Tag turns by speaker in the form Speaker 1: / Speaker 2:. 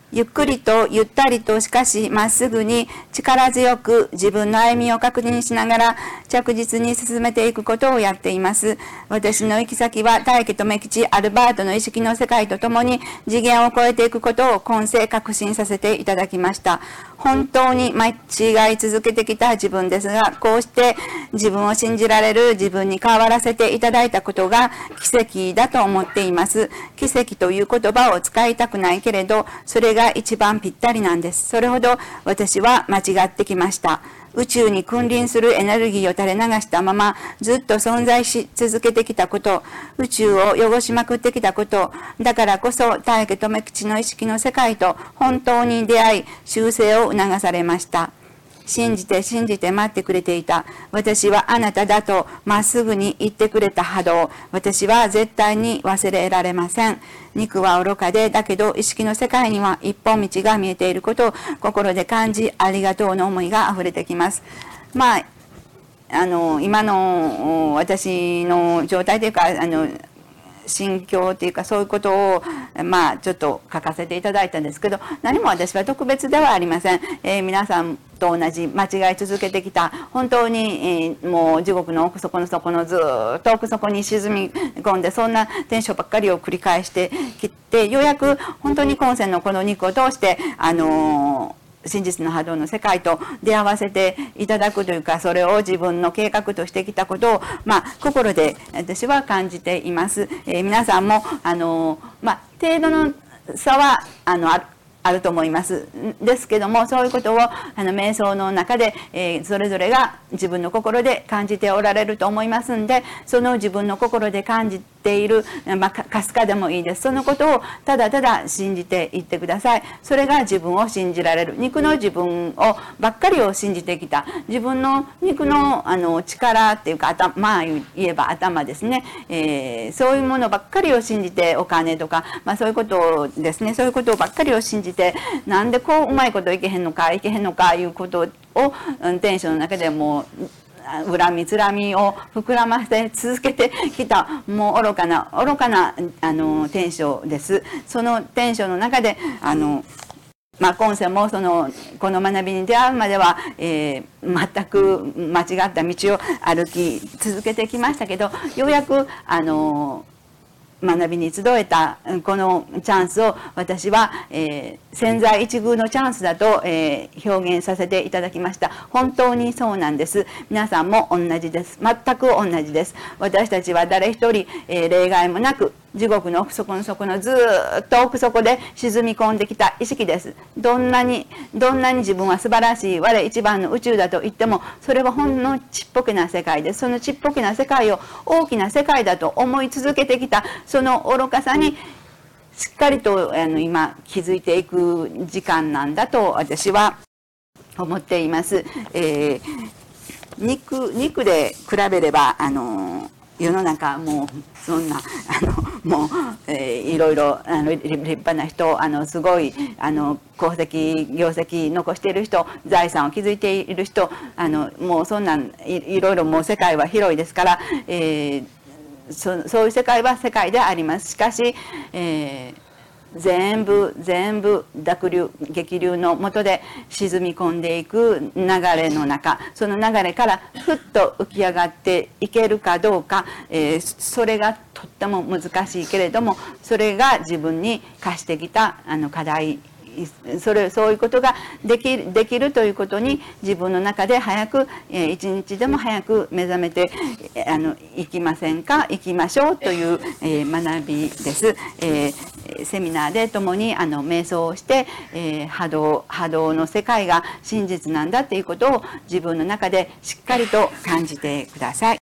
Speaker 1: ゆっくりとゆったりとしかしまっすぐに力強く自分の歩みを確認しながら着実に進めていくことをやっています。私の行き先は大家留吉アルバートの意識の世界とともに次元を超えていくことを今世確信させていただきました。本当に間違い続けてきた自分ですが、こうして自分を信じられる自分に変わらせていただいたことが奇跡だと思っています。奇跡という言葉を使いたくないけれど、それが一番ぴったりなんです。それほど私は間違ってきました。宇宙に君臨するエネルギーを垂れ流したままずっと存在し続けてきたこと、宇宙を汚しまくってきたこと、だからこそ大家留吉の意識の世界と本当に出会い、修正を促されました。信じて信じて待ってくれていた。私はあなただとまっすぐに言ってくれた波動。私は絶対に忘れられません。肉は愚かで、だけど意識の世界には一本道が見えていることを心で感じ、ありがとうの思いが溢れてきます。まあ、今の私の状態というか、心境というかそういうことをまあちょっと書かせていただいたんですけど、何も私は特別ではありません。皆さんと同じ間違い続けてきた本当に、もう地獄の奥底の底のずっと奥底に沈み込んでそんな転生ばっかりを繰り返してきて、ようやく本当に今世のこの肉を通して真実の波動の世界と出会わせていただくというか、それを自分の計画としてきたことを、心で私は感じています。皆さんも程度の差はあると思います。ですけども、そういうことを瞑想の中で、それぞれが自分の心で感じておられると思いますんで、その自分の心で感じている、かすかでもいいです。そのことをただただ信じていってください。それが自分を信じられる。肉の自分をばっかりを信じてきた。自分の肉の力っていうか、言えば頭ですね。そういうものばっかりを信じて、お金とか、そういうことですね。そういうことばっかりを信じて、なんでこううまいこといけへんのかいうことをテンションの中でもう恨みつらみを膨らませ続けてきた、もう愚かなテンションです。そのテンションの中で今世もこの学びに出会うまでは、全く間違った道を歩き続けてきましたけど、ようやく学びに集えたこのチャンスを私は、千載一遇のチャンスだと、表現させていただきました。本当にそうなんです。皆さんも同じです。全く同じです。私たちは誰一人、例外もなく地獄の奥底の底のずっと奥底で沈み込んできた意識です。どんなに自分は素晴らしい我一番の宇宙だと言っても、それはほんのちっぽけな世界です。そのちっぽけな世界を大きな世界だと思い続けてきたその愚かさにしっかりと今気づいていく時間なんだと私は思っています。肉で比べれば世の中もうそんなもう、いろいろ立派な人すごい功績業績残している人、財産を築いている人もうそんなんいろいろもう世界は広いですから、そういう世界は世界であります。しかし、全部濁流激流の下で沈み込んでいく流れの中、その流れからふっと浮き上がっていけるかどうか、それがとっても難しいけれども、それが自分に課してきた課題、そういうことができるということに自分の中で早く一日でも早く目覚めていきませんか。行きましょうという、学びです。セミナーで共に瞑想をして、波動の世界が真実なんだということを自分の中でしっかりと感じてください。